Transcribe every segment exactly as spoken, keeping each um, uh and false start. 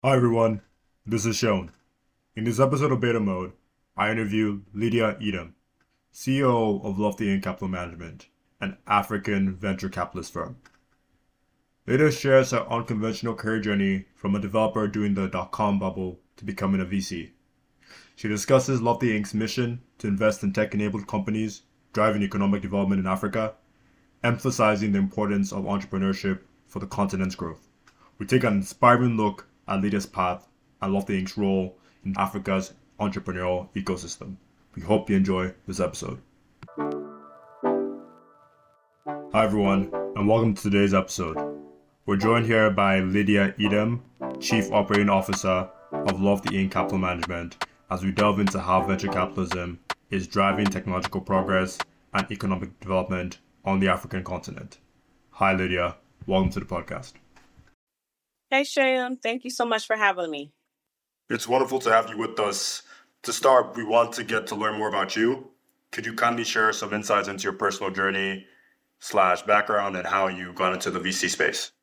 Hi everyone, this is Sean. In this episode of Beta Mode, I interview Lydia Edom, C E O of Lofty Inc Capital Management, an African venture capitalist firm. Lydia shares her unconventional career journey from a developer during the dot-com bubble to becoming a V C. She discusses Lofty Inc's mission to invest in tech-enabled companies driving economic development in Africa, emphasizing the importance of entrepreneurship for the continent's growth. We take an inspiring look at Lydia's path and Lofty Inc's role in Africa's entrepreneurial ecosystem. We hope you enjoy this episode. Hi everyone, and welcome to today's episode. We're joined here by Lydia Edom, Chief Operating Officer of Lofty Inc Capital Management, as we delve into how venture capitalism is driving technological progress and economic development on the African continent. Hi Lydia, welcome to the podcast. Hey Shayam, thank you so much for having me. It's wonderful to have you with us. To start, we want to get to learn more about you. Could you kindly share some insights into your personal journey slash background and how you got into the V C space?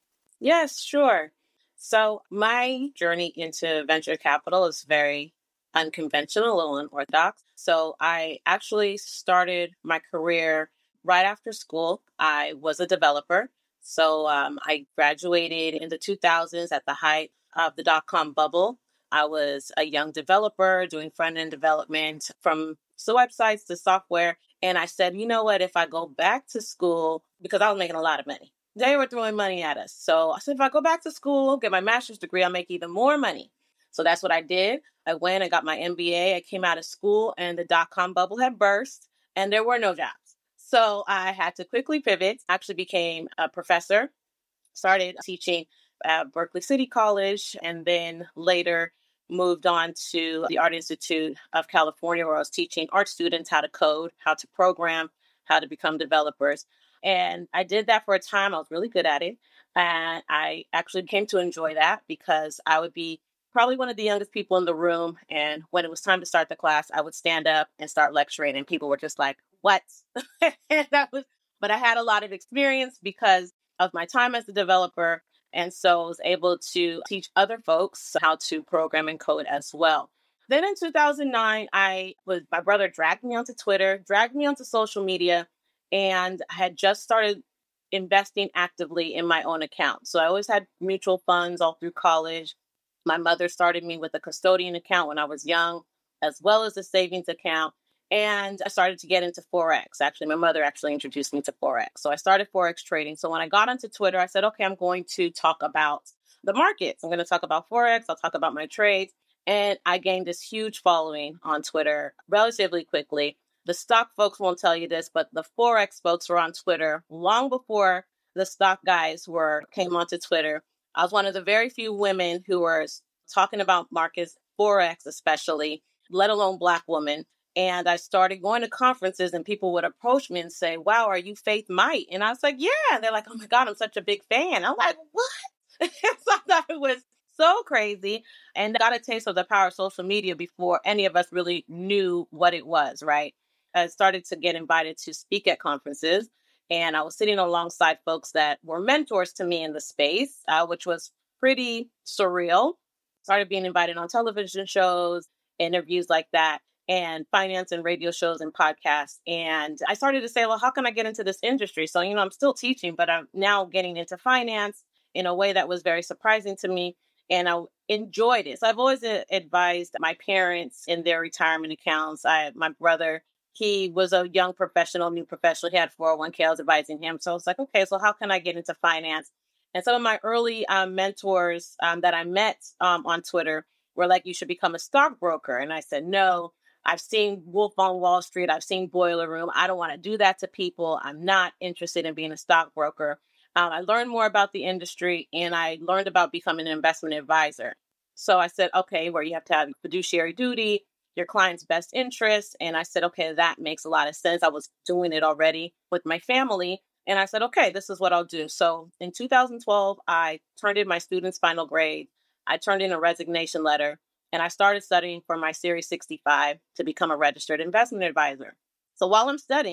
Yes, sure. So my journey into venture capital is very unconventional, a little unorthodox. So I actually started my career right after school. I was a developer. So um, I graduated in the two thousands at the height of the dot-com bubble. I was a young developer doing front-end development from the websites to software. And I said, you know what, if I go back to school, because I was making a lot of money, they were throwing money at us. So I said, if I go back to school, get my master's degree, I'll make even more money. So that's what I did. I went and got my M B A. I came out of school and the dot-com bubble had burst and there were no jobs. So I had to quickly pivot, actually became a professor, started teaching at Berkeley City College, and then later moved on to the Art Institute of California, where I was teaching art students how to code, how to program, how to become developers. And I did that for a time. I was really good at it. And I actually came to enjoy that because I would be probably one of the youngest people in the room. And when it was time to start the class, I would stand up and start lecturing. And people were just like, what? And that was, but I had a lot of experience because of my time as a developer. And so I was able to teach other folks how to program and code as well. Then in two thousand nine, I was, my brother dragged me onto Twitter, dragged me onto social media, and I had just started investing actively in my own account. So I always had mutual funds all through college. My mother started me with a custodian account when I was young, as well as a savings account. And I started to get into Forex. Actually, my mother actually introduced me to Forex. So I started Forex trading. So when I got onto Twitter, I said, okay, I'm going to talk about the markets. I'm going to talk about Forex. I'll talk about my trades. And I gained this huge following on Twitter relatively quickly. The stock folks won't tell you this, but the Forex folks were on Twitter long before the stock guys were came onto Twitter. I was one of the very few women who were talking about markets, Forex especially, let alone Black women. And I started going to conferences and people would approach me and say, wow, are you Faith Might? And I was like, yeah. And they're like, oh my God, I'm such a big fan. I'm like, what? So I thought it was so crazy. And I got a taste of the power of social media before any of us really knew what it was, right? I started to get invited to speak at conferences. And I was sitting alongside folks that were mentors to me in the space, uh, which was pretty surreal. Started being invited on television shows, interviews like that, and finance and radio shows and podcasts. And I started to say, well, how can I get into this industry? So, you know, I'm still teaching, but I'm now getting into finance in a way that was very surprising to me. And I enjoyed it. So I've always advised my parents in their retirement accounts. I, my brother, he was a young professional, new professional. He had four oh one k. I was advising him. So I was like, okay, so how can I get into finance? And some of my early um, mentors um, that I met um, on Twitter were like, you should become a stockbroker. And I said, no, I've seen Wolf on Wall Street. I've seen Boiler Room. I don't want to do that to people. I'm not interested in being a stockbroker. Um, I learned more about the industry and I learned about becoming an investment advisor. So I said, okay, where you have to have fiduciary duty, your client's best interest. And I said, okay, that makes a lot of sense. I was doing it already with my family. And I said, okay, this is what I'll do. So in two thousand twelve, I turned in my student's final grade. I turned in a resignation letter and I started studying for my Series sixty-five to become a registered investment advisor. So while I'm studying,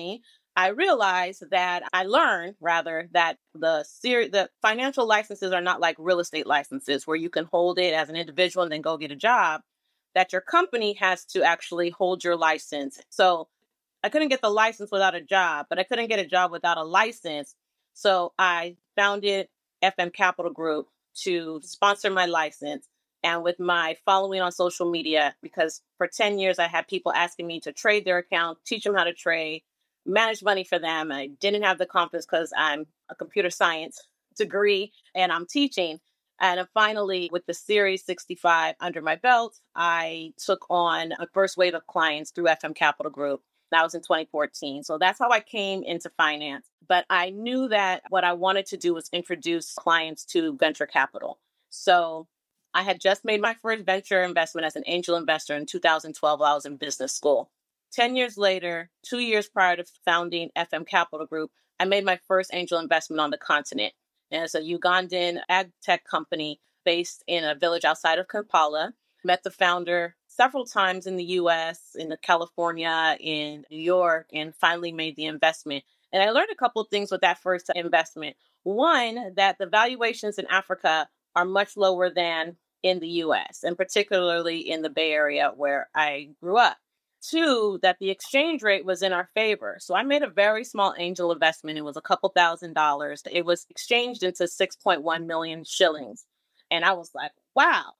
I realized that I learned rather that the ser- the financial licenses are not like real estate licenses where you can hold it as an individual and then go get a job, that your company has to actually hold your license. So I couldn't get the license without a job, but I couldn't get a job without a license. So I founded F M Capital Group to sponsor my license. And with my following on social media, because for ten years I had people asking me to trade their account, teach them how to trade, manage money for them. I didn't have the confidence because I'm a computer science degree and I'm teaching. And then finally, with the Series sixty-five under my belt, I took on a first wave of clients through F M Capital Group. That was in twenty fourteen. So that's how I came into finance. But I knew that what I wanted to do was introduce clients to venture capital. So I had just made my first venture investment as an angel investor in two thousand twelve while I was in business school. ten years later, two years prior to founding F M Capital Group, I made my first angel investment on the continent. And it's a Ugandan ag tech company based in a village outside of Kampala. Met the founder several times in the U S, in the California, in New York, and finally made the investment. And I learned a couple of things with that first investment. One, that the valuations in Africa are much lower than in the U S, and particularly in the Bay Area where I grew up. Two, that the exchange rate was in our favor. So I made a very small angel investment. It was a couple thousand dollars. It was exchanged into six point one million shillings. And I was like, wow,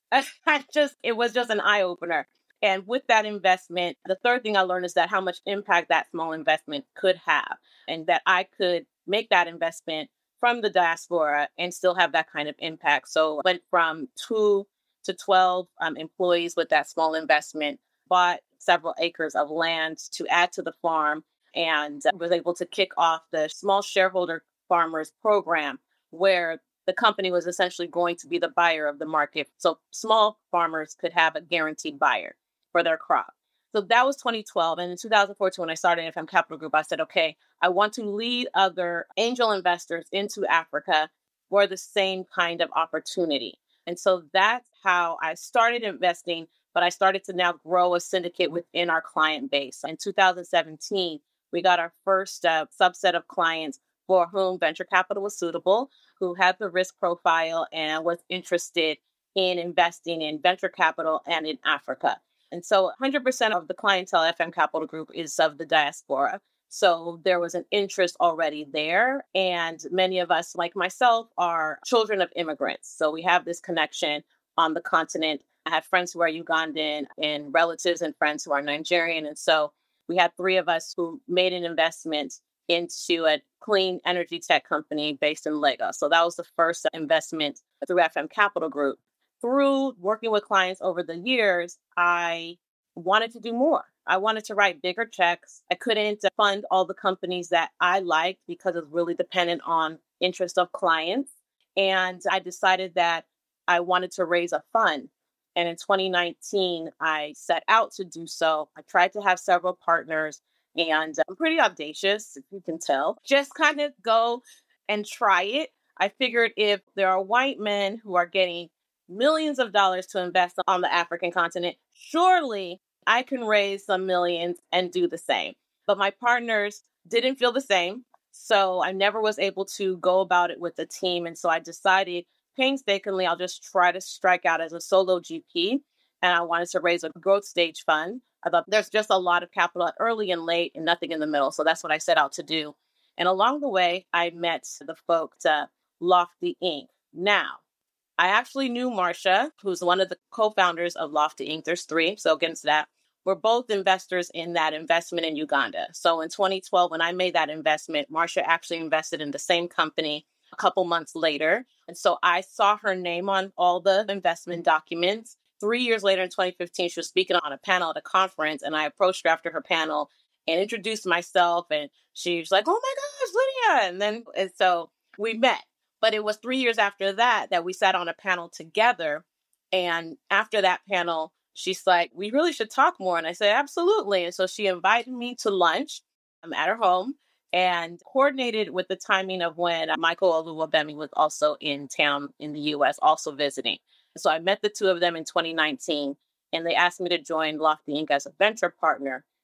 I just, it was just an eye opener. And with that investment, the third thing I learned is that how much impact that small investment could have, and that I could make that investment from the diaspora and still have that kind of impact. So I went from two to twelve um, employees with that small investment, bought several acres of land to add to the farm, and uh, was able to kick off the small shareholder farmers program where the company was essentially going to be the buyer of the market. So small farmers could have a guaranteed buyer for their crop. So that was twenty twelve. And in two thousand fourteen, when I started F M Capital Group, I said, okay, I want to lead other angel investors into Africa for the same kind of opportunity. And so that's how I started investing, but I started to now grow a syndicate within our client base. In two thousand seventeen, we got our first uh, subset of clients for whom venture capital was suitable, who had the risk profile and was interested in investing in venture capital and in Africa. And so one hundred percent of the clientele at F M Capital Group is of the diaspora. So there was an interest already there. And many of us, like myself, are children of immigrants. So we have this connection on the continent. I have friends who are Ugandan and relatives and friends who are Nigerian. And so we had three of us who made an investment into a clean energy tech company based in Lagos. So that was the first investment through F M Capital Group. Through working with clients over the years, I wanted to do more. I wanted to write bigger checks. I couldn't fund all the companies that I liked because it's really dependent on interest of clients. And I decided that I wanted to raise a fund. And in twenty nineteen, I set out to do so. I tried to have several partners, and I'm pretty audacious, if you can tell. Just kind of go and try it. I figured if there are white men who are getting millions of dollars to invest on the African continent, surely I can raise some millions and do the same. But my partners didn't feel the same. So I never was able to go about it with the team. And so I decided painstakingly, I'll just try to strike out as a solo G P. And I wanted to raise a growth stage fund. I thought there's just a lot of capital early and late and nothing in the middle. So that's what I set out to do. And along the way, I met the folks at Lofty Incorporated. Now, I actually knew Marcia, who's one of the co-founders of Lofty Incorporated. There's three, so against that. We're both investors in that investment in Uganda. So in twenty twelve, when I made that investment, Marcia actually invested in the same company a couple months later. And so I saw her name on all the investment documents. Three years later in twenty fifteen, she was speaking on a panel at a conference, and I approached her after her panel and introduced myself. And she was like, oh my gosh, Lydia. And then, and so we met. But it was three years after that that we sat on a panel together. And after that panel, she's like, we really should talk more. And I said, absolutely. And so she invited me to lunch um, at her home and coordinated with the timing of when Michael Oluwabemi was also in town in the U S, also visiting. So I met the two of them in twenty nineteen, and they asked me to join Lofty Incorporated as a venture partner.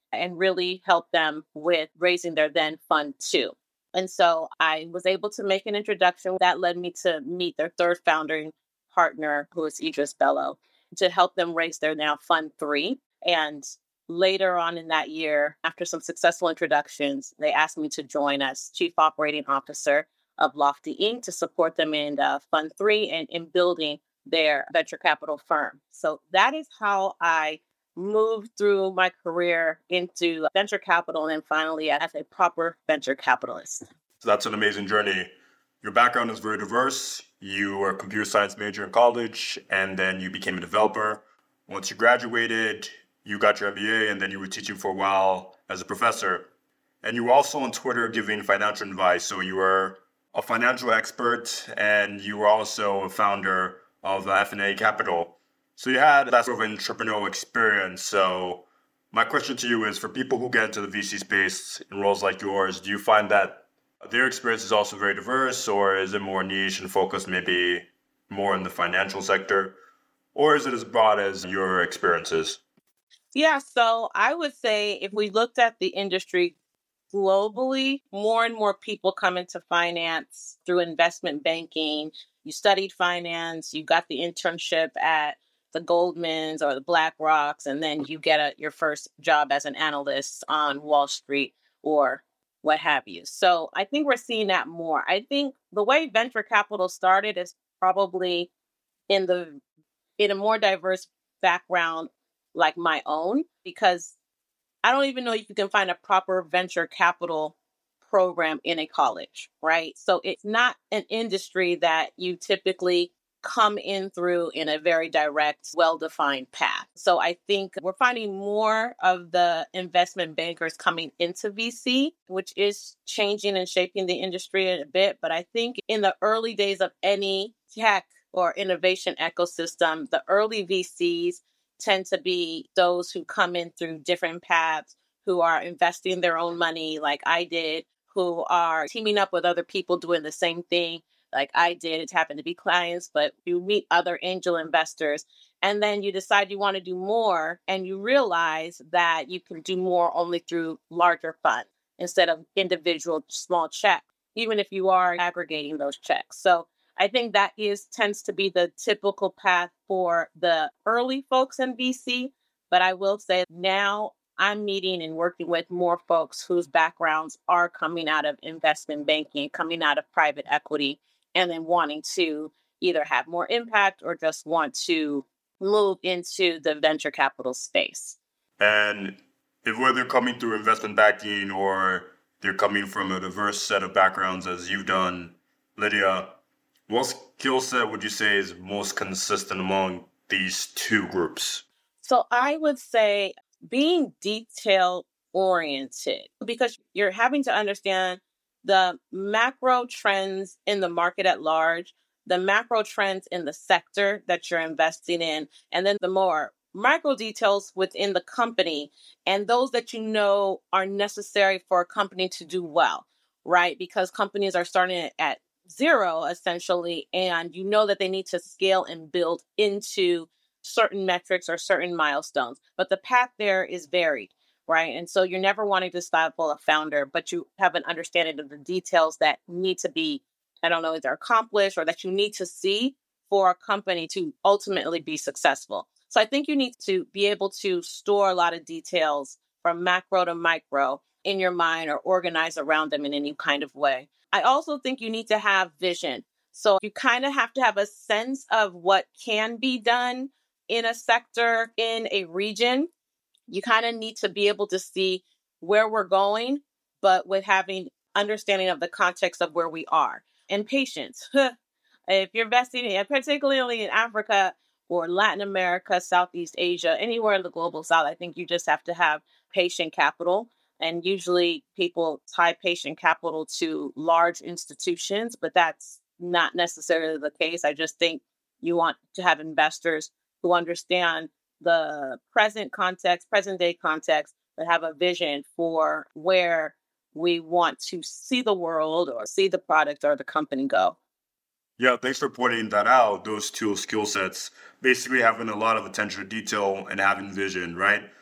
and really help them with raising their then fund two. And so I was able to make an introduction that led me to meet their third founding partner, who is Idris Bello, to help them raise their now fund three. And later on in that year, after some successful introductions, they asked me to join as chief operating officer of Lofty Incorporated to support them in uh, fund three and in building their venture capital firm. So that is how I moved through my career into venture capital and then finally as a proper venture capitalist. So that's an amazing journey. Your background is very diverse. You were a computer science major in college, and then you became a developer. Once you graduated, you got your M B A, and then you were teaching for a while as a professor. And you were also on Twitter giving financial advice. So you were a financial expert, and you were also a founder of F and A Capital. So you had that sort of entrepreneurial experience. So my question to you is, for people who get into the V C space in roles like yours, do you find that their experience is also very diverse, or is it more niche and focused maybe more in the financial sector? Or is it as broad as your experiences? Yeah, so I would say if we looked at the industry globally, more and more people come into finance through investment banking. You studied finance, you got the internship at the Goldmans or the Black Rocks, and then you get a, your first job as an analyst on Wall Street or what have you. So I think we're seeing that more. I think the way venture capital started is probably in the in a more diverse background like my own, because I don't even know if you can find a proper venture capital program in a college, right? So it's not an industry that you typically come in through in a very direct, well-defined path. So I think we're finding more of the investment bankers coming into V C, which is changing and shaping the industry a bit. But I think in the early days of any tech or innovation ecosystem, the early V Cs tend to be those who come in through different paths, who are investing their own money like I did, who are teaming up with other people doing the same thing like I did. It happened to be clients, but you meet other angel investors, and then you decide you want to do more, and you realize that you can do more only through larger funds instead of individual small checks, even if you are aggregating those checks. So I think that is tends to be the typical path for the early folks in V C. But I will say now I'm meeting and working with more folks whose backgrounds are coming out of investment banking, coming out of private equity, and then wanting to either have more impact or just want to move into the venture capital space. And if whether coming through investment banking or they're coming from a diverse set of backgrounds as you've done, Lydia, what skill set would you say is most consistent among these two groups? So I would say being detail oriented, because you're having to understand the macro trends in the market at large, the macro trends in the sector that you're investing in, and then the more micro details within the company and those that you know are necessary for a company to do well, right? Because companies are starting at zero essentially, and you know that they need to scale and build into certain metrics or certain milestones, but the path there is varied, right? And so you're never wanting to stifle a founder, but you have an understanding of the details that need to be, I don't know, either accomplished or that you need to see for a company to ultimately be successful. So I think you need to be able to store a lot of details from macro to micro in your mind or organize around them in any kind of way. I also think you need to have vision. So you kind of have to have a sense of what can be done in a sector, in a region. You kind of need to be able to see where we're going, but with having understanding of the context of where we are. And patience. If you're investing in, particularly in Africa or Latin America, Southeast Asia, anywhere in the global south, I think you just have to have patient capital. And usually people tie patient capital to large institutions, but that's not necessarily the case. I just think you want to have investors who understand the present context, present day context, but have a vision for where we want to see the world or see the product or the company go. Yeah, thanks for pointing that out, those two skill sets, basically having a lot of attention to detail and having vision, right?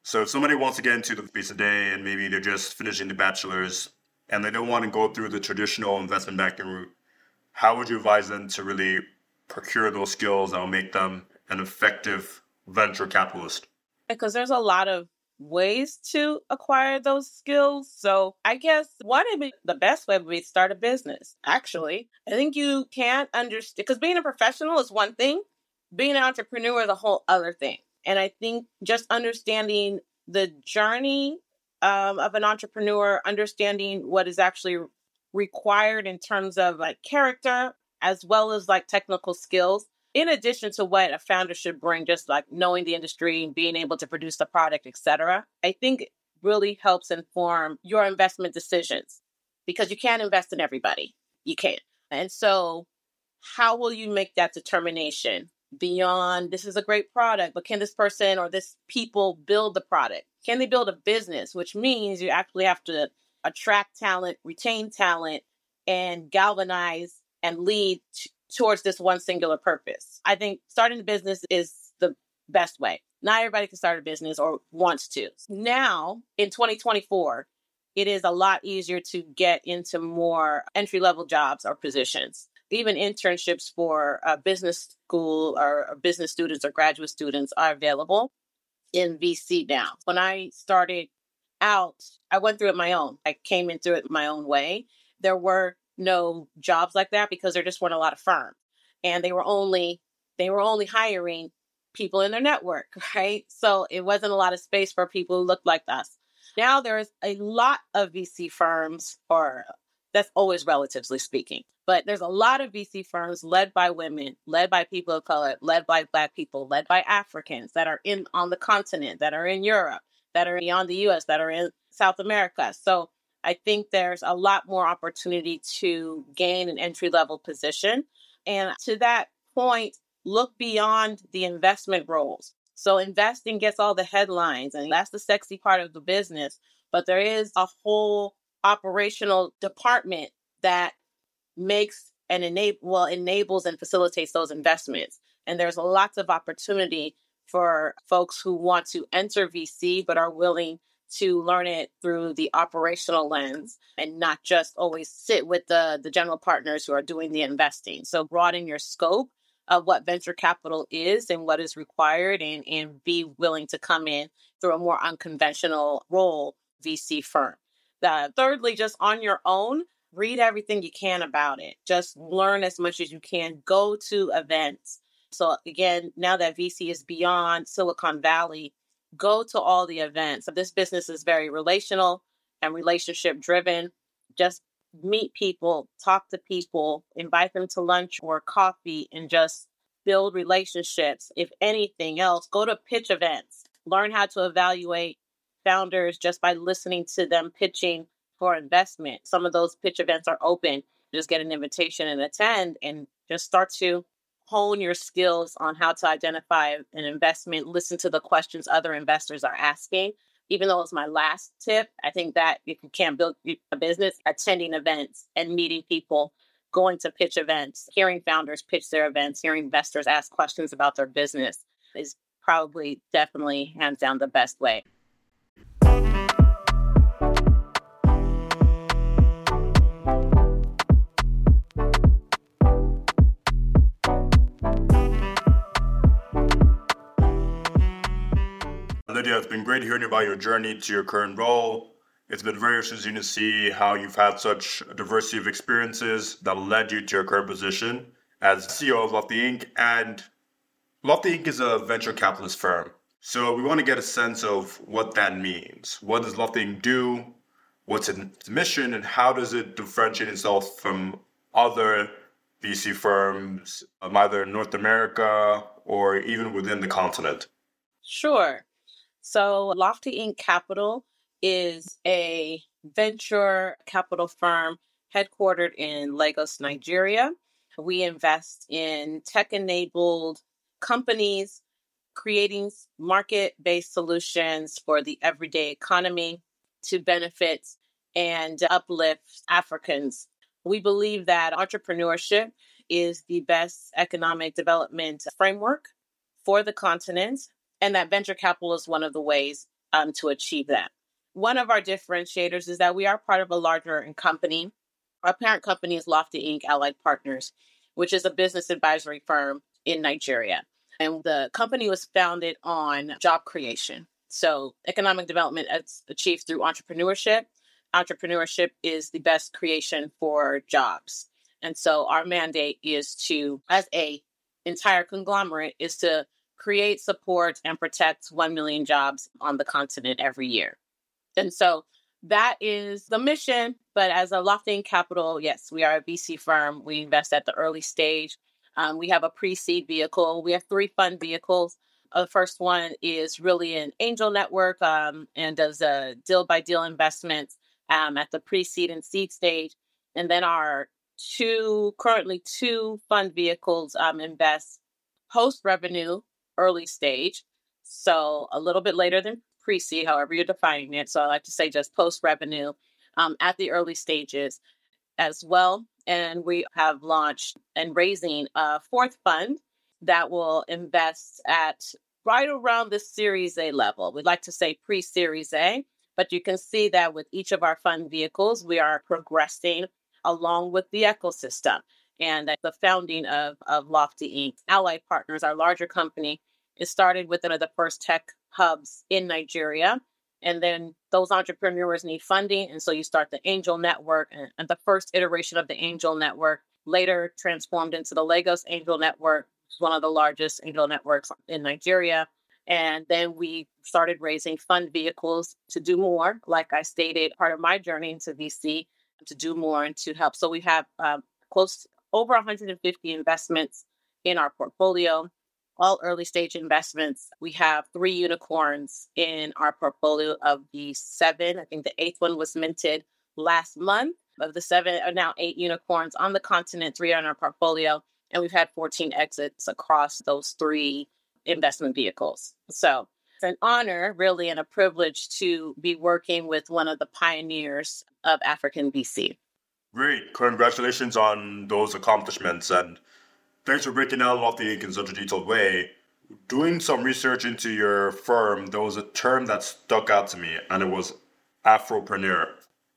So if somebody wants to get into the space today and maybe they're just finishing the bachelor's and they don't want to go through the traditional investment banking route, how would you advise them to really procure those skills that will make them an effective venture capitalist? Because there's a lot of ways to acquire those skills. So I guess one of the the best way would be to start a business. Actually, I think you can't understand, because being a professional is one thing, being an entrepreneur is a whole other thing. And I think just understanding the journey um, of an entrepreneur, understanding what is actually required in terms of like character, as well as like technical skills, in addition to what a founder should bring, just like knowing the industry and being able to produce the product, et cetera, I think it really helps inform your investment decisions, because you can't invest in everybody. You can't. And so how will you make that determination beyond this is a great product, but can this person or this people build the product? Can they build a business? Which means you actually have to attract talent, retain talent, and galvanize and lead t- towards this one singular purpose. I think starting a business is the best way. Not everybody can start a business or wants to. Now, in twenty twenty-four, it is a lot easier to get into more entry-level jobs or positions. Even internships for uh, business school or, or business students or graduate students are available in V C now. When I started out, I went through it my own. I came into it my own way. There were no jobs like that because there just weren't a lot of firms, and they were only they were only hiring people in their network, right? So it wasn't a lot of space for people who looked like us. Now there's a lot of V C firms, or that's always relatively speaking, but there's a lot of V C firms led by women, led by people of color, led by Black people, led by Africans that are in on the continent, that are in Europe, that are beyond the U S, that are in South America. So I think there's a lot more opportunity to gain an entry-level position. And to that point, look beyond the investment roles. So investing gets all the headlines, and that's the sexy part of the business. But there is a whole operational department that makes and enable, well, enables and facilitates those investments. And there's lots of opportunity for folks who want to enter V C, but are willing to learn it through the operational lens and not just always sit with the, the general partners who are doing the investing. So broaden your scope of what venture capital is and what is required, and, and be willing to come in through a more unconventional role V C firm. Uh, thirdly, just on your own, read everything you can about it. Just learn as much as you can. Go to events. So again, now that V C is beyond Silicon Valley, go to all the events. This business is very relational and relationship driven. Just meet people, talk to people, invite them to lunch or coffee, and just build relationships. If anything else, go to pitch events. Learn how to evaluate founders just by listening to them pitching for investment. Some of those pitch events are open. Just get an invitation and attend, and just start to hone your skills on how to identify an investment, listen to the questions other investors are asking. Even though it's my last tip, I think that if you can't build a business, attending events and meeting people, going to pitch events, hearing founders pitch their events, hearing investors ask questions about their business is probably definitely hands down the best way. Lydia, it's been great hearing about your journey to your current role. It's been very interesting to see how you've had such a diversity of experiences that led you to your current position as C E O of Lofty Incorporated. And Lofty Incorporated is a venture capitalist firm. So we want to get a sense of what that means. What does Lofty Incorporated do? What's its mission? And how does it differentiate itself from other V C firms, um, either in North America or even within the continent? Sure. So Lofty Incorporated Capital is a venture capital firm headquartered in Lagos, Nigeria. We invest in tech-enabled companies creating market-based solutions for the everyday economy to benefit and uplift Africans. We believe that entrepreneurship is the best economic development framework for the continent, and that venture capital is one of the ways um, to achieve that. One of our differentiators is that we are part of a larger company. Our parent company is Lofty Incorporated. Allied Partners, which is a business advisory firm in Nigeria. And the company was founded on job creation. So economic development is achieved through entrepreneurship. Entrepreneurship is the best creation for jobs. And so our mandate is to, as a entire conglomerate, is to create, support, and protect one million jobs on the continent every year. And so that is the mission. But as a Lofty Capital, yes, we are a V C firm. We invest at the early stage. Um, we have a pre-seed vehicle. We have three fund vehicles. Uh, the first one is really an angel network um, and does a deal-by-deal investments um, at the pre-seed and seed stage. And then our two, currently two fund vehicles um, invest post-revenue early stage. So a little bit later than pre-seed, however you're defining it. So I like to say just post-revenue um, at the early stages as well. And we have launched and raising a fourth fund that will invest at right around the Series A level. We'd like to say pre-Series A, but you can see that with each of our fund vehicles, we are progressing along with the ecosystem. And the founding of, of Lofty Incorporated. Allied Partners, our larger company, it started with one of the first tech hubs in Nigeria. And then those entrepreneurs need funding. And so you start the Angel Network, and, and the first iteration of the Angel Network later transformed into the Lagos Angel Network, which is one of the largest angel networks in Nigeria. And then we started raising fund vehicles to do more. Like I stated, part of my journey into V C, to do more and to help. So we have um, close to over one hundred fifty investments in our portfolio, all early stage investments. We have three unicorns in our portfolio of the seven. I think the eighth one was minted last month. Of the seven are now eight unicorns on the continent, three on our portfolio. And we've had fourteen exits across those three investment vehicles. So it's an honor, really, and a privilege to be working with one of the pioneers of African V C. Great. Congratulations on those accomplishments. And thanks for breaking down Lofty Incorporated in such a detailed way. Doing some research into your firm, there was a term that stuck out to me, and it was Afropreneur.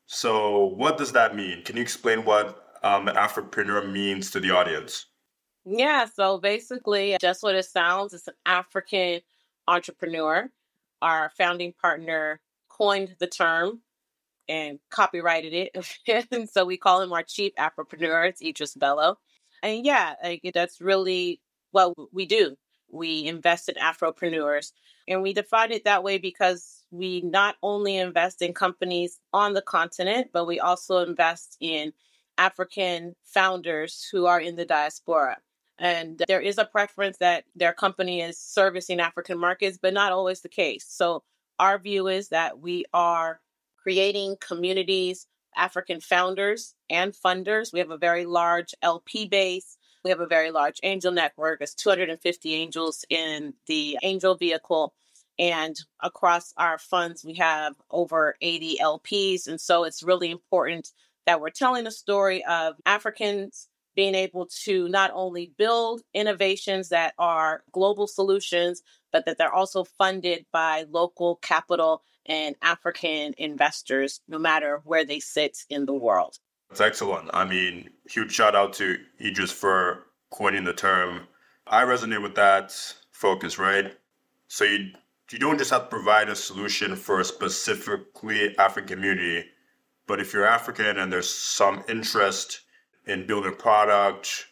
So what does that mean? Can you explain what um, an Afropreneur means to the audience? Yeah, so basically, just what it sounds, it's an African entrepreneur. Our founding partner coined the term and copyrighted it. And so we call him our chief Afropreneur. It's Idris Bello. And yeah, like, that's really what we do. We invest in Afropreneurs. And we define it that way because we not only invest in companies on the continent, but we also invest in African founders who are in the diaspora. And there is a preference that their company is servicing African markets, but not always the case. So our view is that we are creating communities, African founders and funders. We have a very large L P base. We have a very large angel network. There's two hundred fifty angels in the angel vehicle. And across our funds, we have over eighty L Ps. And so it's really important that we're telling the story of Africans being able to not only build innovations that are global solutions, but that they're also funded by local capital and African investors, no matter where they sit in the world. That's excellent. I mean, huge shout out to Idris for coining the term. I resonate with that focus, right? So you, you don't just have to provide a solution for a specifically African community, but if you're African and there's some interest in building a product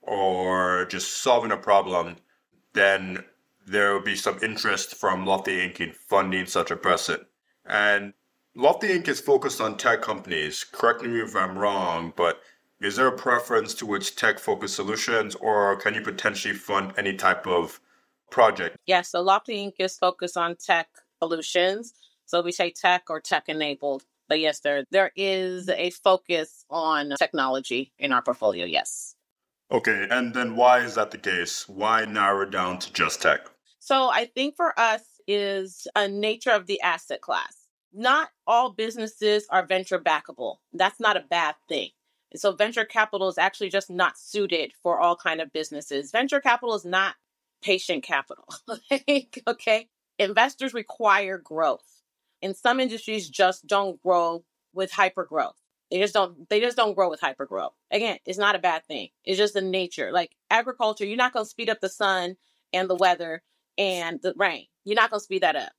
or just solving a problem, then there will be some interest from Lofty Incorporated in funding such a person. And Lofty Incorporated is focused on tech companies. Correct me if I'm wrong, but is there a preference towards tech-focused solutions, or can you potentially fund any type of project? Yeah, so Lofty Incorporated is focused on tech solutions. So we say tech or tech-enabled. But yes, there there is a focus on technology in our portfolio, yes. Okay, and then why is that the case? Why narrow it down to just tech? So I think for us is a nature of the asset class. Not all businesses are venture backable. That's not a bad thing. And so venture capital is actually just not suited for all kind of businesses. Venture capital is not patient capital. Okay. Investors require growth. And some industries just don't grow with hyper growth. They just don't, they just don't grow with hyper growth. Again, it's not a bad thing. It's just the nature. Like agriculture, you're not going to speed up the sun and the weather and the rain. You're not going to speed that up.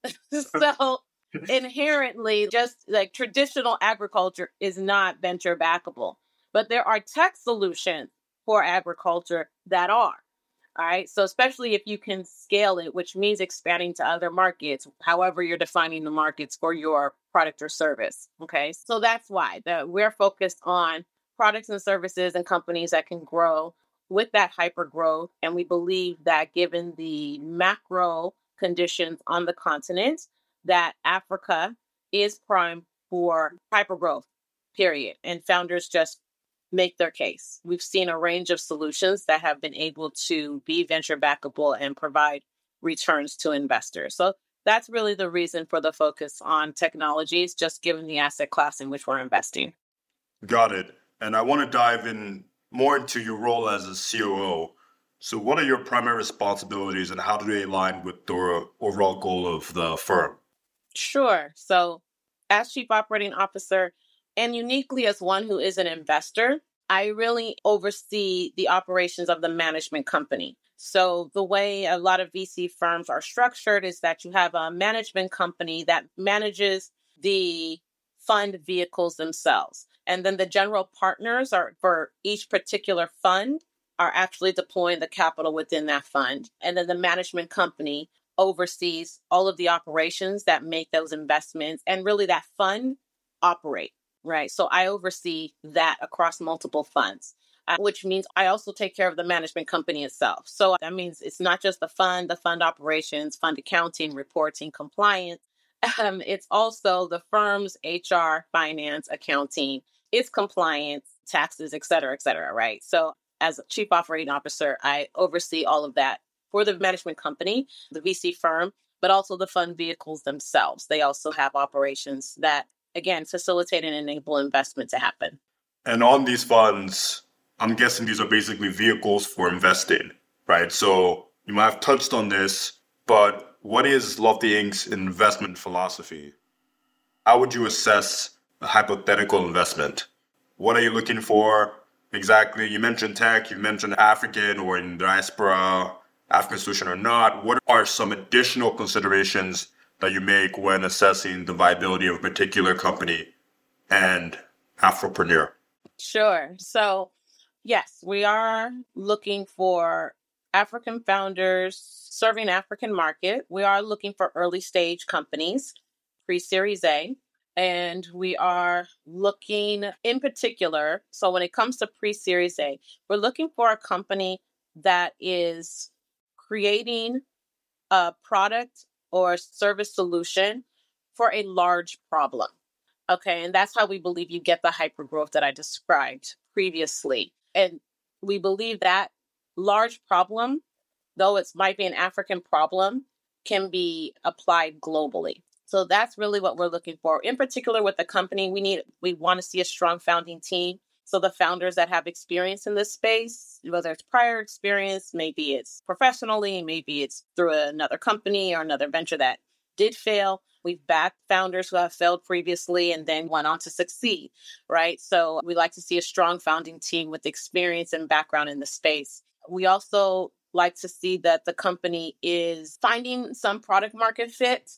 So inherently, just like traditional agriculture is not venture backable. But there are tech solutions for agriculture that are. All right. So especially if you can scale it, which means expanding to other markets, however you're defining the markets for your product or service. Okay. So that's why that we're focused on products and services and companies that can grow with that hyper growth. And we believe that given the macro conditions on the continent, that Africa is prime for hyper growth, period. And founders just make their case. We've seen a range of solutions that have been able to be venture backable and provide returns to investors. So that's really the reason for the focus on technologies, just given the asset class in which we're investing. Got it. And I want to dive in more into your role as a C O O. So what are your primary responsibilities and how do they align with the overall goal of the firm? Sure. So as Chief Operating Officer, and uniquely as one who is an investor, I really oversee the operations of the management company. So the way a lot of V C firms are structured is that you have a management company that manages the fund vehicles themselves. And then the general partners are for each particular fund are actually deploying the capital within that fund. And then the management company oversees all of the operations that make those investments and really that fund operate. Right. So I oversee that across multiple funds, uh, which means I also take care of the management company itself. So that means it's not just the fund, the fund operations, fund accounting, reporting, compliance. Um, it's also the firm's H R, finance, accounting, its compliance, taxes, et cetera, et cetera. Right. So as a chief operating officer, I oversee all of that for the management company, the V C firm, but also the fund vehicles themselves. They also have operations that again, facilitate and enable investment to happen. And on these funds, I'm guessing these are basically vehicles for investing, right? So you might have touched on this, but what is Lofty Incorporated's investment philosophy? How would you assess a hypothetical investment? What are you looking for exactly? You mentioned tech, you mentioned African or in diaspora, African solution or not. What are some additional considerations that you make when assessing the viability of a particular company and Afropreneur? Sure. So, yes, we are looking for African founders serving African market. We are looking for early stage companies, pre-Series A, and we are looking in particular. So when it comes to pre-Series A, we're looking for a company that is creating a product or service solution for a large problem. Okay. And that's how we believe you get the hypergrowth that I described previously. And we believe that large problem, though it might be an African problem, can be applied globally. So that's really what we're looking for. In particular with the company, we need, we want to see a strong founding team. So the founders that have experience in this space, whether it's prior experience, maybe it's professionally, maybe it's through another company or another venture that did fail. We've backed founders who have failed previously and then went on to succeed, right? So we like to see a strong founding team with experience and background in the space. We also like to see that the company is finding some product market fit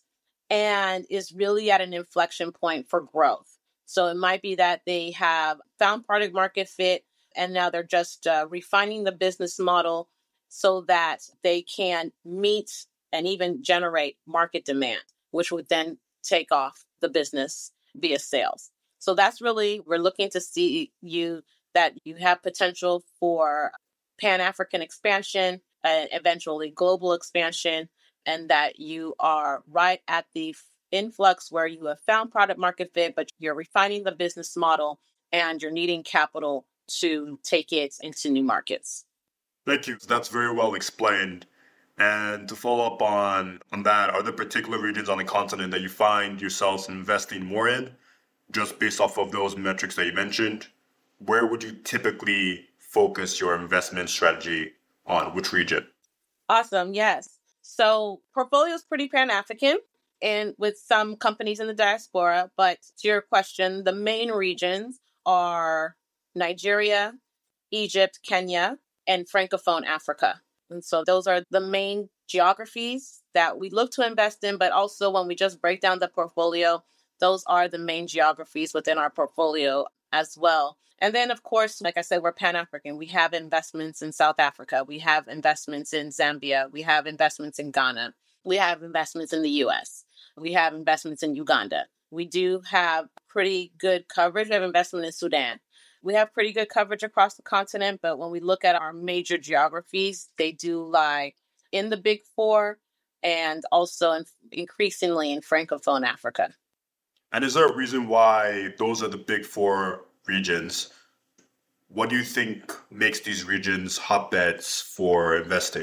and is really at an inflection point for growth. So it might be that they have found product market fit and now they're just uh, refining the business model so that they can meet and even generate market demand, which would then take off the business via sales. So that's really, we're looking to see you that you have potential for Pan-African expansion and eventually global expansion, and that you are right at the influx where you have found product market fit, but you're refining the business model and you're needing capital to take it into new markets. Thank you. That's very well explained. And to follow up on, on that, are there particular regions on the continent that you find yourselves investing more in, just based off of those metrics that you mentioned? Where would you typically focus your investment strategy on? Which region? Awesome. Yes. So portfolio is pretty Pan-African. and with some companies in the diaspora. But to your question, the main regions are Nigeria, Egypt, Kenya, and Francophone Africa. And so those are the main geographies that we look to invest in. But also when we just break down the portfolio, those are the main geographies within our portfolio as well. And then, of course, like I said, we're Pan-African. We have investments in South Africa. We have investments in Zambia. We have investments in Ghana. We have investments in the U S. We have investments in Uganda. We do have pretty good coverage. We have investment in Sudan. We have pretty good coverage across the continent, but when we look at our major geographies, they do lie in the Big Four and also in, increasingly in Francophone Africa. And is there a reason why those are the Big Four regions? What do you think makes these regions hotbeds for investing?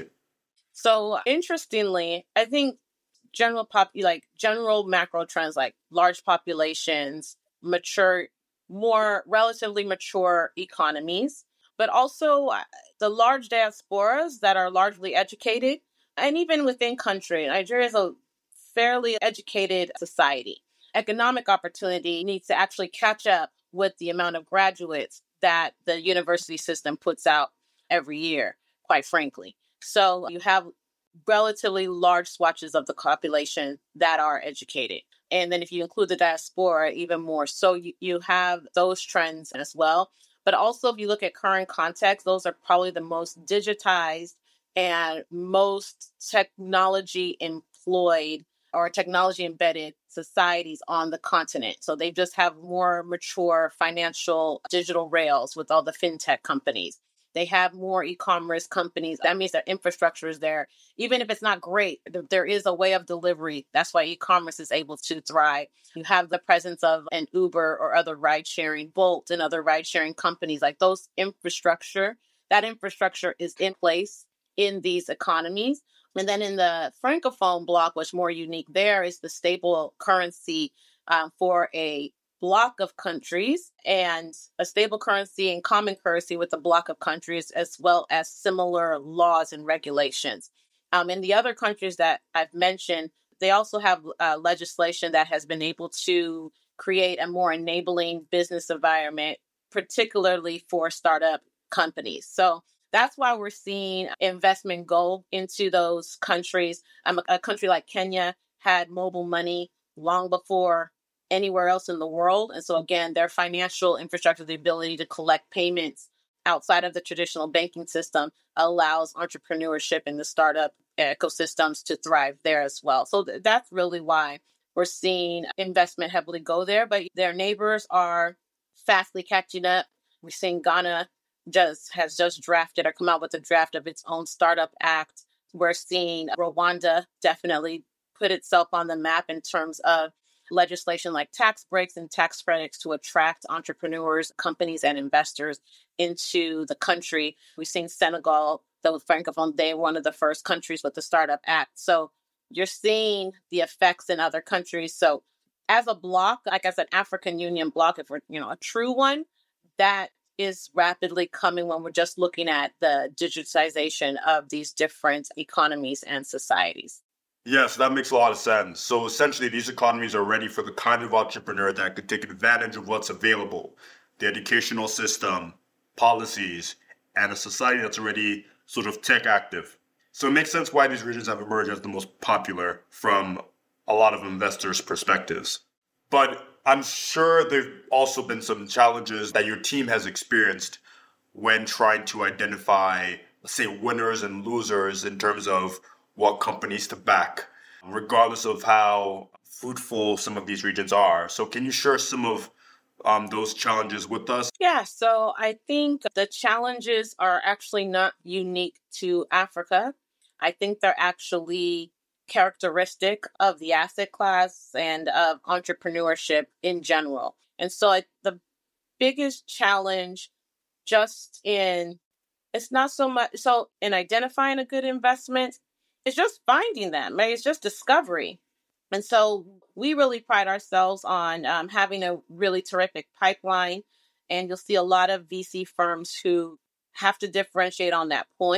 So interestingly, I think general pop like general macro trends like large populations, mature, more relatively mature economies, but also uh, the large diasporas that are largely educated, and even within country, Nigeria is a fairly educated society. Economic opportunity needs to actually catch up with the amount of graduates that the university system puts out every year, quite frankly. So you have relatively large swatches of the population that are educated. And then if you include the diaspora, even more. So you, you have those trends as well. But also, if you look at current context, those are probably the most digitized and most technology employed or technology embedded societies on the continent. So they just have more mature financial digital rails with all the fintech companies. They have more e-commerce companies. That means their infrastructure is there. Even if it's not great, there is a way of delivery. That's why e-commerce is able to thrive. You have the presence of an Uber or other ride-sharing, Bolt and other ride-sharing companies. Like those infrastructure, that infrastructure is in place in these economies. And then in the Francophone bloc, what's more unique there is the stable currency um, for a block of countries, and a stable currency and common currency with a block of countries, as well as similar laws and regulations. Um, in the other countries that I've mentioned, they also have uh, legislation that has been able to create a more enabling business environment, particularly for startup companies. So that's why we're seeing investment go into those countries. Um, a country like Kenya had mobile money long before anywhere else in the world. And so again, their financial infrastructure, the ability to collect payments outside of the traditional banking system, allows entrepreneurship in the startup ecosystems to thrive there as well. So th- that's really why we're seeing investment heavily go there. But their neighbors are fastly catching up. We're seeing Ghana just has just drafted or come out with a draft of its own startup act. We're seeing Rwanda definitely put itself on the map in terms of legislation like tax breaks and tax credits to attract entrepreneurs, companies, and investors into the country. We've seen Senegal, the Francophone, they were one of the first countries with the Startup Act. So you're seeing the effects in other countries. So as a bloc, like I said, African Union bloc, if we're, you know, a true one, that is rapidly coming when we're just looking at the digitization of these different economies and societies. Yes, that makes a lot of sense. So essentially, these economies are ready for the kind of entrepreneur that could take advantage of what's available, the educational system, policies, and a society that's already sort of tech active. So it makes sense why these regions have emerged as the most popular from a lot of investors' perspectives. But I'm sure there've also been some challenges that your team has experienced when trying to identify, let's say, winners and losers in terms of what companies to back, regardless of how fruitful some of these regions are. So can you share some of um, those challenges with us? Yeah, so I think the challenges are actually not unique to Africa. I think they're actually characteristic of the asset class and of entrepreneurship in general. And so I, the biggest challenge just in, it's not so much, so in identifying a good investment, it's just finding them, right? It's just discovery. And so we really pride ourselves on um, having a really terrific pipeline. And you'll see a lot of V C firms who have to differentiate on that point.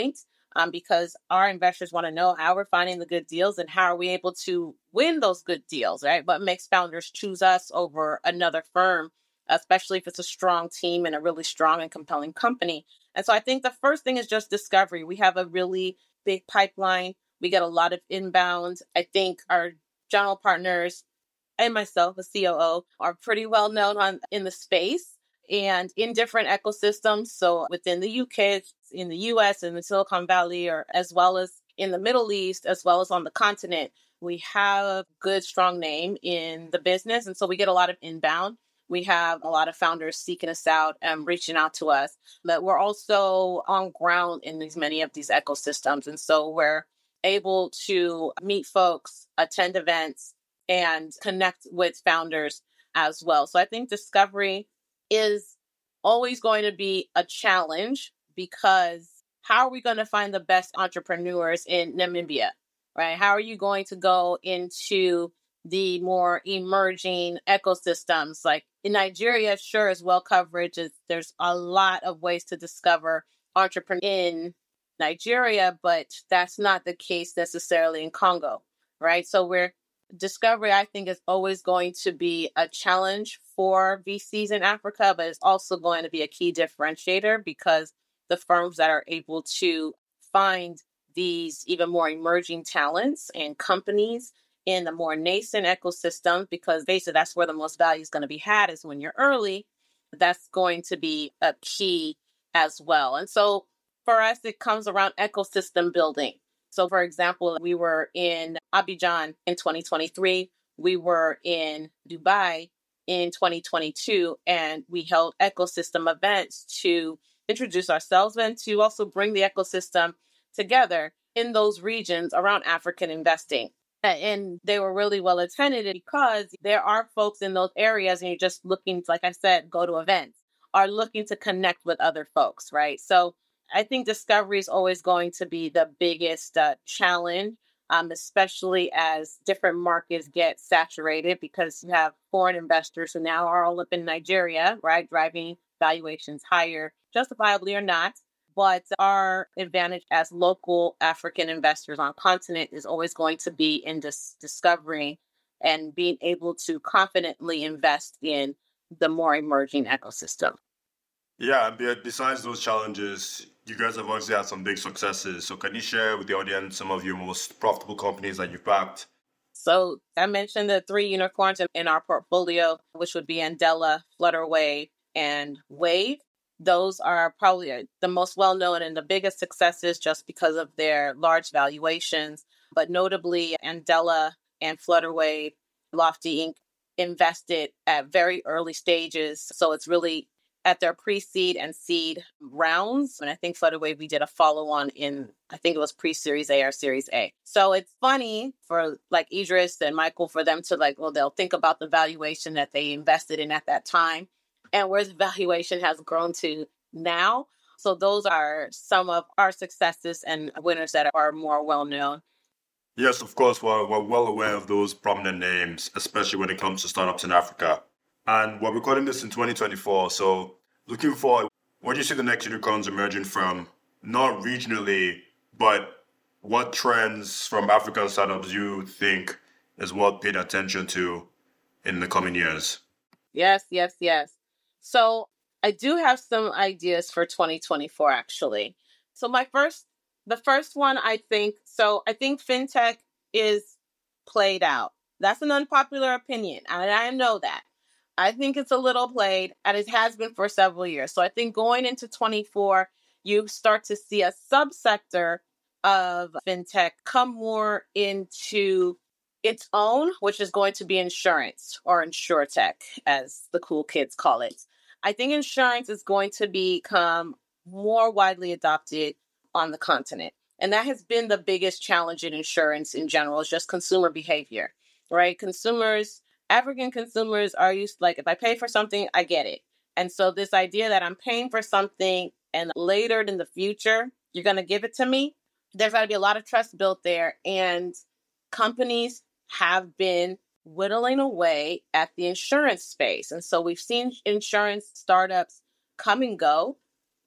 um, because our investors want to know how we're finding the good deals and how are we able to win those good deals, right? What makes founders choose us over another firm, especially if it's a strong team and a really strong and compelling company. And so I think the first thing is just discovery. We have a really big pipeline. We get a lot of inbound. I think our general partners and myself, the C O O, are pretty well known on in the space and in different ecosystems. So within the U K, in the U S, in the Silicon Valley, or as well as in the Middle East, as well as on the continent, we have a good, strong name in the business. And so we get a lot of inbound. We have a lot of founders seeking us out and reaching out to us, but we're also on ground in these many of these ecosystems. And so we're able to meet folks, attend events, and connect with founders as well. So I think discovery is always going to be a challenge, because how are we going to find the best entrepreneurs in Namibia, right? How are you going to go into the more emerging ecosystems? Like in Nigeria, sure, is well coverage. Is there's a lot of ways to discover entrepreneurs in Nigeria, but that's not the case necessarily in Congo, right? So we're discovery, I think, is always going to be a challenge for V Cs in Africa, but it's also going to be a key differentiator, because the firms that are able to find these even more emerging talents and companies in the more nascent ecosystem, because basically that's where the most value is going to be had, is when you're early. That's going to be a key as well. And so for us, it comes around ecosystem building. So, for example, we were in Abidjan in twenty twenty-three. We were in Dubai in twenty twenty-two, and we held ecosystem events to introduce ourselves and to also bring the ecosystem together in those regions around African investing. And they were really well attended, because there are folks in those areas, and you're just looking, like I said, go to events, are looking to connect with other folks, right? So I think discovery is always going to be the biggest uh, challenge, um, especially as different markets get saturated, because you have foreign investors who now are all up in Nigeria, right, driving valuations higher, justifiably or not. But our advantage as local African investors on continent is always going to be in dis- discovering and being able to confidently invest in the more emerging ecosystem. Yeah, and be- besides those challenges, you guys have obviously had some big successes. So can you share with the audience some of your most profitable companies that you've backed? So I mentioned the three unicorns in, in our portfolio, which would be Andela, Flutterwave, and Wave. Those are probably uh, the most well-known and the biggest successes just because of their large valuations. But notably, Andela and Flutterwave, Lofty Incorporated invested at very early stages. So it's really at their pre-seed and seed rounds. And I think Flutterwave, we did a follow-on in, I think it was pre-Series A or Series A. So it's funny for like Idris and Michael, for them to like, well, they'll think about the valuation that they invested in at that time and where the valuation has grown to now. So those are some of our successes and winners that are more well-known. Yes, of course, we're, we're well aware of those prominent names, especially when it comes to startups in Africa. And we're recording this in twenty twenty-four, so looking forward, where do you see the next unicorns emerging from? Not regionally, but what trends from African startups you think is worth paying attention to in the coming years? Yes, yes, yes. So I do have some ideas for twenty twenty-four, actually. So my first, the first one, I think, so I think fintech is played out. That's an unpopular opinion, and I know that. I think it's a little played, and it has been for several years. So I think going into twenty-four, you start to see a subsector of fintech come more into its own, which is going to be insurance, or insurtech, as the cool kids call it. I think insurance is going to become more widely adopted on the continent. And that has been the biggest challenge in insurance in general, is just consumer behavior, right? Consumers, African consumers are used, like, if I pay for something, I get it. And so this idea that I'm paying for something and later in the future, you're going to give it to me, there's got to be a lot of trust built there. And companies have been whittling away at the insurance space. And so we've seen insurance startups come and go,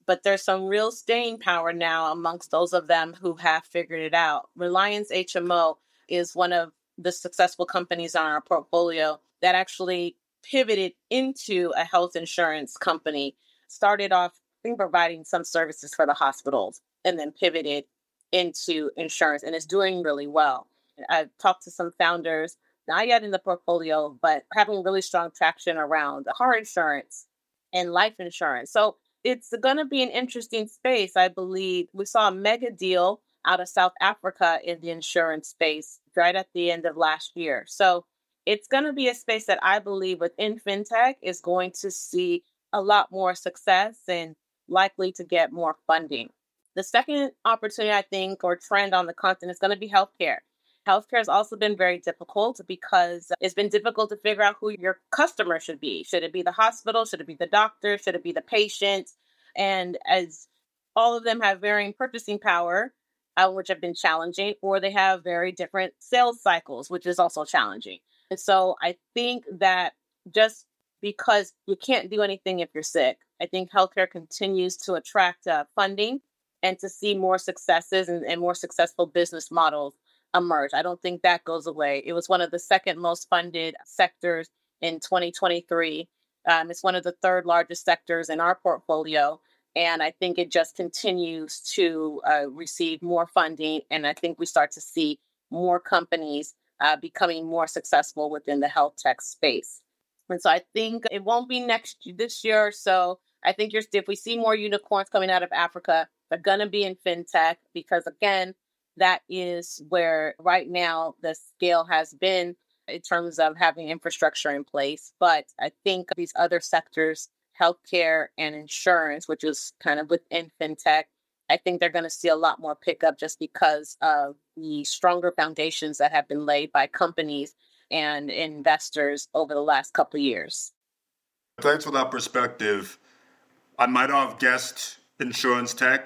but there's some real staying power now amongst those of them who have figured it out. Reliance H M O is one of the successful companies on our portfolio that actually pivoted into a health insurance company, started off I think, providing some services for the hospitals, and then pivoted into insurance, and is doing really well. I've talked to some founders, not yet in the portfolio, but having really strong traction around car insurance and life insurance. So it's going to be an interesting space. I believe we saw a mega deal out of South Africa in the insurance space right at the end of last year. So it's going to be a space that I believe within fintech is going to see a lot more success and likely to get more funding. The second opportunity, I think, or trend on the continent is going to be healthcare. Healthcare has also been very difficult because it's been difficult to figure out who your customer should be. Should it be the hospital? Should it be the doctor? Should it be the patient? And as all of them have varying purchasing power, uh, which have been challenging, or they have very different sales cycles, which is also challenging. And so I think that just because you can't do anything if you're sick, I think healthcare continues to attract uh, funding and to see more successes and, and more successful business models emerge. I don't think that goes away. It was one of the second most funded sectors in twenty twenty-three. Um, it's one of the third largest sectors in our portfolio. And I think it just continues to uh, receive more funding. And I think we start to see more companies uh, becoming more successful within the health tech space. And so I think it won't be next this year or so. I think you're, if we see more unicorns coming out of Africa, they're going to be in fintech because, again, that is where right now the scale has been in terms of having infrastructure in place. But I think these other sectors, healthcare and insurance, which is kind of within fintech, I think they're going to see a lot more pickup just because of the stronger foundations that have been laid by companies and investors over the last couple of years. Thanks for that perspective. I might not have guessed insurance tech,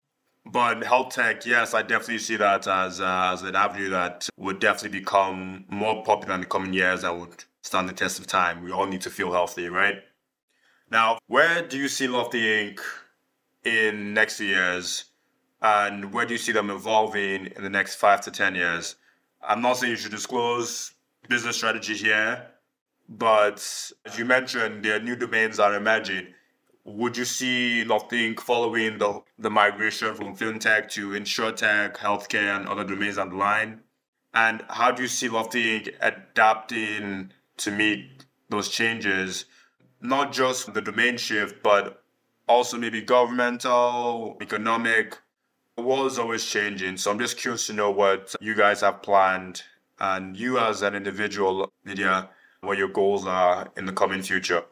but health tech, yes, I definitely see that as uh, as an avenue that would definitely become more popular in the coming years and would stand the test of time. We all need to feel healthy, right? Now, where do you see Lofty Incorporated in next few years, and where do you see them evolving in the next five to ten years? I'm not saying you should disclose business strategy here, but as you mentioned, there are new domains that are emerging. Would you see Lofty Incorporated following the, the migration from fintech to insurtech, healthcare, and other domains on the line? And how do you see Lofty Incorporated adapting to meet those changes, not just the domain shift, but also maybe governmental, economic? The world is always changing. So I'm just curious to know what you guys have planned, and you as an individual, Lydia, what your goals are in the coming future.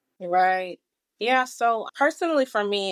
Right. Yeah. So personally, for me,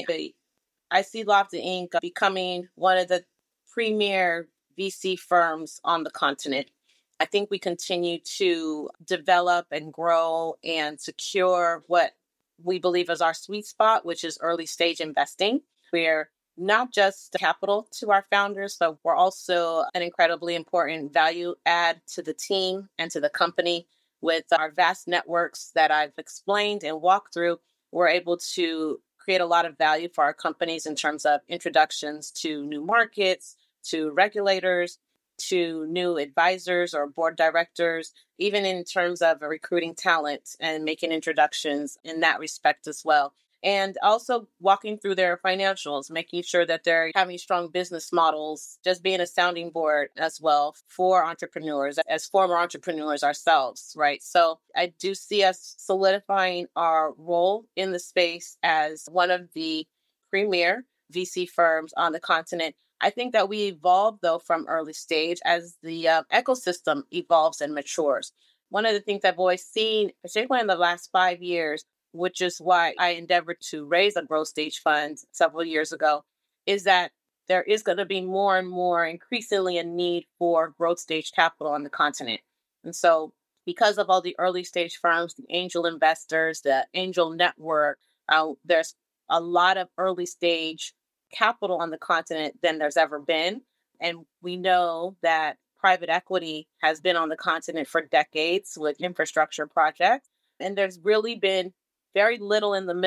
I see Lofty Incorporated becoming one of the premier V C firms on the continent. I think we continue to develop and grow and secure what we believe is our sweet spot, which is early stage investing. We're not just capital to our founders, but we're also an incredibly important value add to the team and to the company. With our vast networks that I've explained and walked through, we're able to create a lot of value for our companies in terms of introductions to new markets, to regulators, to new advisors or board directors, even in terms of recruiting talent and making introductions in that respect as well. And also walking through their financials, making sure that they're having strong business models, just being a sounding board as well for entrepreneurs, as former entrepreneurs ourselves, right? So I do see us solidifying our role in the space as one of the premier V C firms on the continent. I think that we evolve, though, from early stage as the uh, ecosystem evolves and matures. One of the things I've always seen, particularly in the last five years, which is why I endeavored to raise a growth stage fund several years ago, is that there is going to be more and more increasingly a need for growth stage capital on the continent. And so because of all the early stage firms, the angel investors, the angel network, uh, there's a lot of early stage capital on the continent than there's ever been. And we know that private equity has been on the continent for decades with infrastructure projects. And there's really been very little in the middle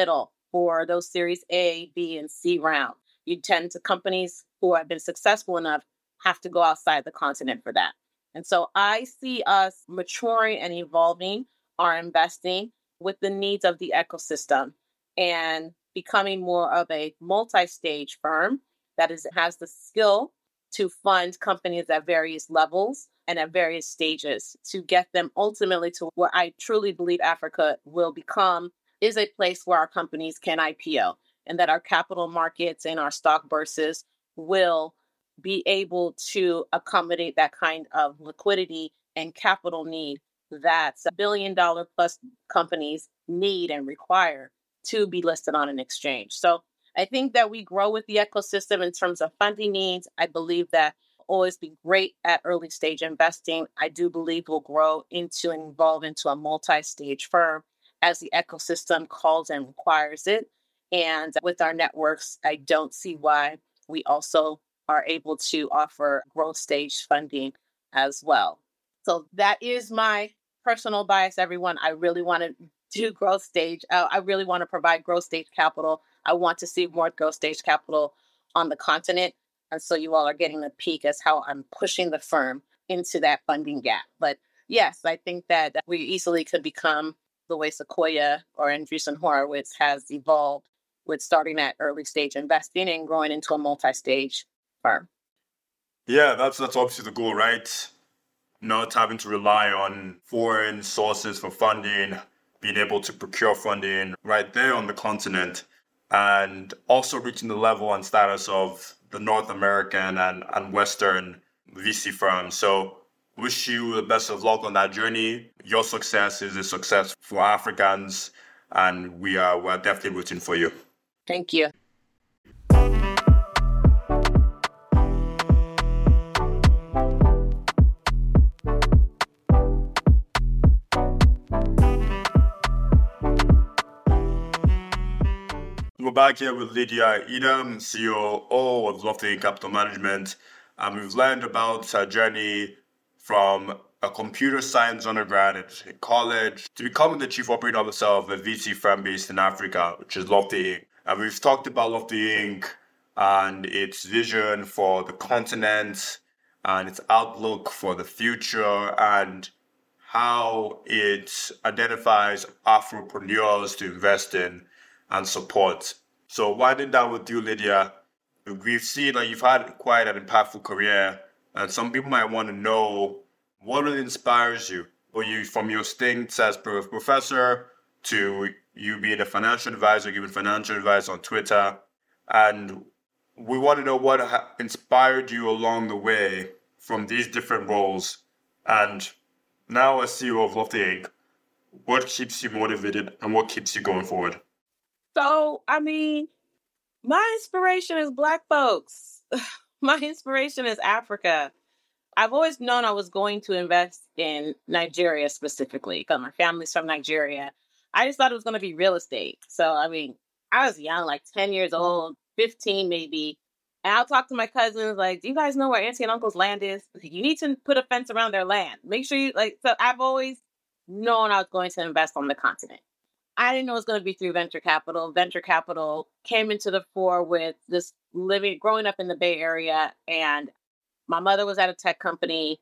for those Series A, B, and C round. You tend to companies who have been successful enough have to go outside the continent for that. And so I see us maturing and evolving our investing with the needs of the ecosystem and becoming more of a multi-stage firm that is has the skill to fund companies at various levels and at various stages to get them ultimately to what I truly believe Africa will become is a place where our companies can I P O and that our capital markets and our stock bourses will be able to accommodate that kind of liquidity and capital need that billion dollar plus companies need and require to be listed on an exchange. So I think that we grow with the ecosystem in terms of funding needs. I believe that will always be great at early stage investing. I do believe we'll grow into and evolve into a multi-stage firm as the ecosystem calls and requires it. And with our networks, I don't see why we also are able to offer growth stage funding as well. So that is my personal bias, everyone. I really want to do growth stage. Uh, I really want to provide growth stage capital. I want to see more growth stage capital on the continent. And so you all are getting a peek as how I'm pushing the firm into that funding gap. But yes, I think that we easily could become the way Sequoia or Andreessen Horowitz has evolved with starting at early stage investing and growing into a multi-stage firm. Yeah, that's that's obviously the goal, right? Not having to rely on foreign sources for funding, being able to procure funding right there on the continent, and also reaching the level and status of the North American and, and Western V C firms. So wish you the best of luck on that journey. Your success is a success for Africans, and we are we're definitely rooting for you. Thank you. We're back here with Lydia Edom, C O O of Lofty Capital Management, and we've learned about her journey from a computer science undergrad at college to becoming the chief operating officer of a V C firm based in Africa, which is Lofty Incorporated. And we've talked about Lofty Incorporated and its vision for the continent and its outlook for the future and how it identifies Afropreneurs to invest in and support. So winding down with you, Lydia, we've seen that you've had quite an impactful career, and some people might want to know what really inspires you, or you from your stints as a professor to you being a financial advisor, giving financial advice on Twitter, and we want to know what ha- inspired you along the way from these different roles, and now as C E O of Lofty Incorporated, what keeps you motivated and what keeps you going forward? So, I mean, my inspiration is Black folks. My inspiration is Africa. I've always known I was going to invest in Nigeria specifically because my family's from Nigeria. I just thought it was going to be real estate. So, I mean, I was young, like ten years old, fifteen maybe. And I'll talk to my cousins, like, do you guys know where auntie and uncle's land is? You need to put a fence around their land. Make sure you, like, so I've always known I was going to invest on the continent. I didn't know it was going to be through venture capital. Venture capital came into the fore with this living, growing up in the Bay Area. And my mother was at a tech company.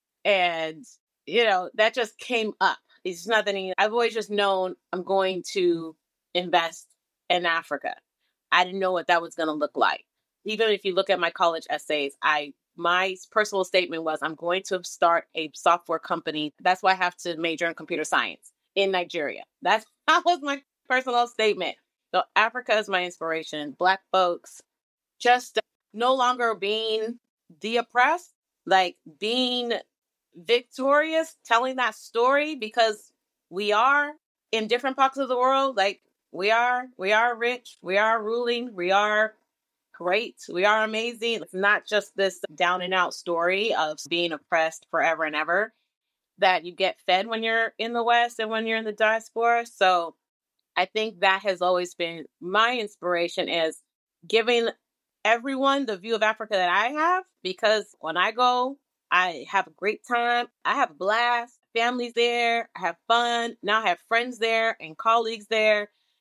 And, you know, that just came up. It's nothing. I've always just known I'm going to invest in Africa. I didn't know what that was going to look like. Even if you look at my college essays, I my personal statement was I'm going to start a software company. That's why I have to major in computer science in Nigeria. That's that was my personal statement. So Africa is my inspiration. Black folks just no longer being the oppressed, like being victorious, telling that story because we are in different parts of the world. Like we are, we are rich, we are ruling, we are great, we are amazing. It's not just this down and out story of being oppressed forever and ever that you get fed when you're in the West and when you're in the diaspora. So I think that has always been my inspiration, is giving everyone the view of Africa that I have, because when I go, I have a great time. I have a blast. Family's there. I have fun. Now I have friends there and colleagues there.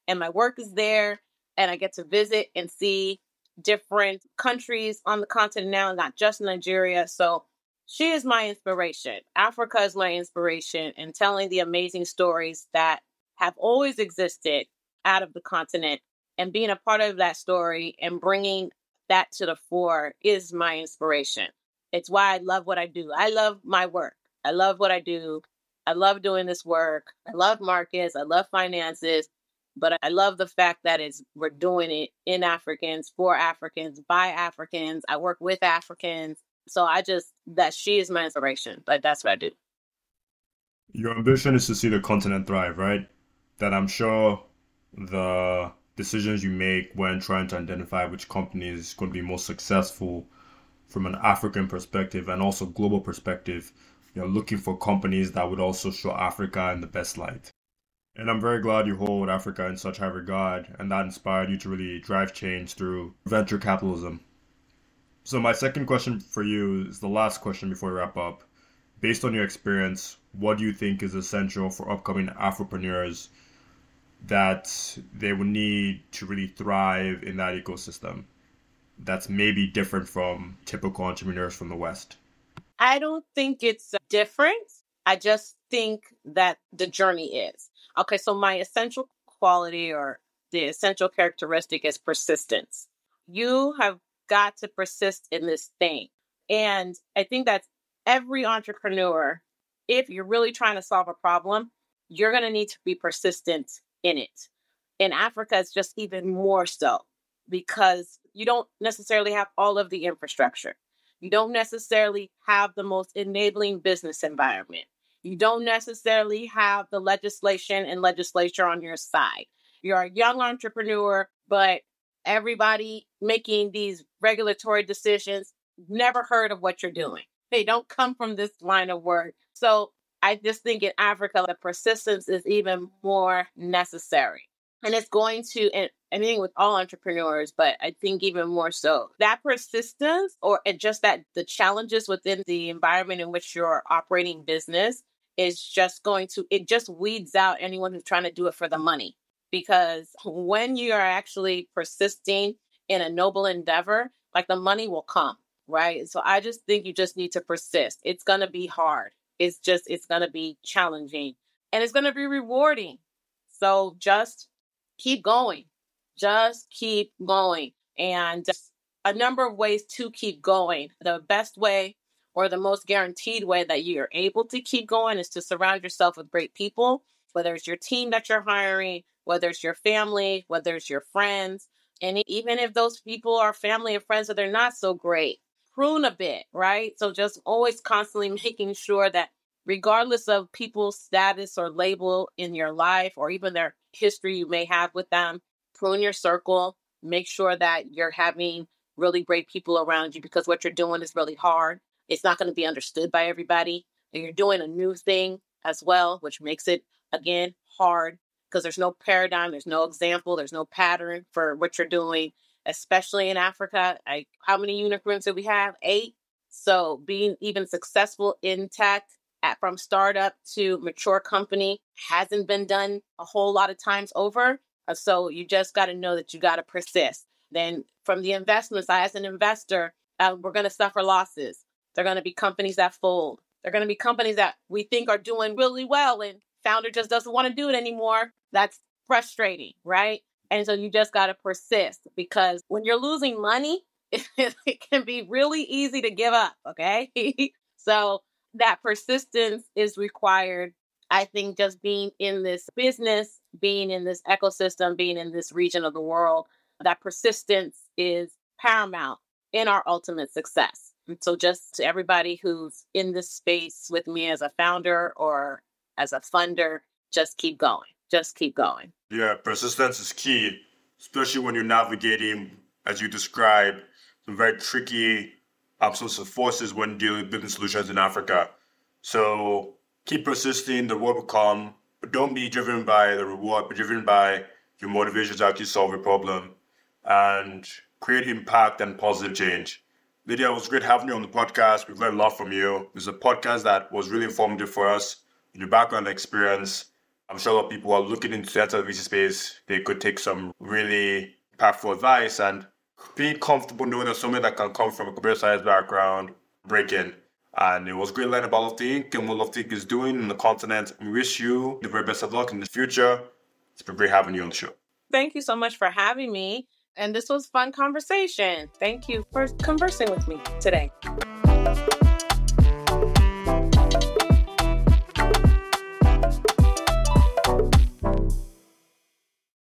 and my work is there, and I get to visit and see different countries on the continent now, not just Nigeria. So she is my inspiration. Africa is my inspiration, and telling the amazing stories that have always existed out of the continent and being a part of that story and bringing that to the fore is my inspiration. It's why I love what I do. I love my work. I love what I do. I love doing this work. I love markets. I love finances. But I love the fact that it's we're doing it in Africans, for Africans, by Africans. I work with Africans. So I just, that she is my inspiration. Like, that's what I do. Your ambition is to see the continent thrive, right? That I'm sure the decisions you make when trying to identify which company is going to be most successful from an African perspective and also global perspective, you know, looking for companies that would also show Africa in the best light. And I'm very glad you hold Africa in such high regard and that inspired you to really drive change through venture capitalism. So my second question for you is the last question before we wrap up. Based on your experience, what do you think is essential for upcoming Afropreneurs that they would need to really thrive in that ecosystem that's maybe different from typical entrepreneurs from the West? I don't think it's different. I just think that the journey is. Okay, so my essential quality or the essential characteristic is persistence. You have got to persist in this thing. And I think that's every entrepreneur, if you're really trying to solve a problem, you're going to need to be persistent in it. In Africa, it's just even more so because you don't necessarily have all of the infrastructure. You don't necessarily have the most enabling business environment. You don't necessarily have the legislation and legislature on your side. You're a young entrepreneur, but everybody making these regulatory decisions never heard of what you're doing. They don't come from this line of work. So I just think in Africa, the persistence is even more necessary. And it's going to, and I mean with all entrepreneurs, but I think even more so, that persistence or just that the challenges within the environment in which you're operating business is just going to, it just weeds out anyone who's trying to do it for the money. Because when you are actually persisting in a noble endeavor, like the money will come, right? So I just think you just need to persist. It's going to be hard. It's just, it's going to be challenging and it's going to be rewarding. So just keep going. Just keep going. And a number of ways to keep going. The best way or the most guaranteed way that you're able to keep going is to surround yourself with great people, whether it's your team that you're hiring, whether it's your family, whether it's your friends. And even if those people are family and friends that they're not so great, prune a bit, right? So just always constantly making sure that regardless of people's status or label in your life or even their history you may have with them, prune your circle, make sure that you're having really great people around you because what you're doing is really hard. It's not going to be understood by everybody. And you're doing a new thing as well, which makes it, again, hard because there's no paradigm, there's no example, there's no pattern for what you're doing, especially in Africa. I, how many unicorns do we have? Eight. So being even successful in tech at, from startup to mature company hasn't been done a whole lot of times over. So you just got to know that you got to persist. Then from the investment side, as an investor, uh, we're going to suffer losses. They're going to be companies that fold. They're going to be companies that we think are doing really well and founder just doesn't want to do it anymore. That's frustrating, right? And so you just got to persist because when you're losing money, it can be really easy to give up, okay? So that persistence is required. I think just being in this business, being in this ecosystem, being in this region of the world, that persistence is paramount in our ultimate success. And so just to everybody who's in this space with me as a founder or as a funder, just keep going. Just keep going. Yeah, persistence is key, especially when you're navigating, as you described, some very tricky sorts of forces when dealing with business solutions in Africa. So keep persisting, the reward will come, but don't be driven by the reward, but driven by your motivation to actually solve a problem and create impact and positive change. Lydia, it was great having you on the podcast. We've learned a lot from you. It's a podcast that was really informative for us in your background experience. I'm sure a lot of people who are looking into the V C space, they could take some really powerful advice and being comfortable knowing that somebody that can come from a computer science background, break in. And it was great learning about Lofty Incorporated and what Lofty Incorporated is doing in the continent. We wish you the very best of luck in the future. It's been great having you on the show. Thank you so much for having me. And this was a fun conversation. Thank you for conversing with me today.